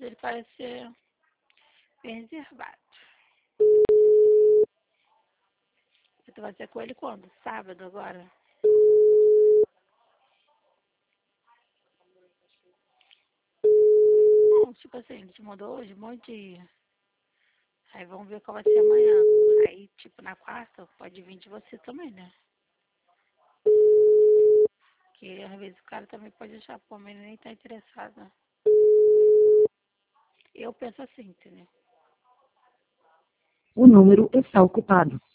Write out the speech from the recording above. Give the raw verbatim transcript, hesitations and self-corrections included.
ele parece ser bem reservado. Você vai ser com ele quando? Sábado agora? Não, tipo assim, ele te mandou hoje, um monte de... Aí vamos ver qual vai ser amanhã. Aí, tipo, na quarta, pode vir de você também, né? Porque às vezes o cara também pode achar, pô, mas ele nem tá interessado, né? Eu penso assim, entendeu? O número está ocupado.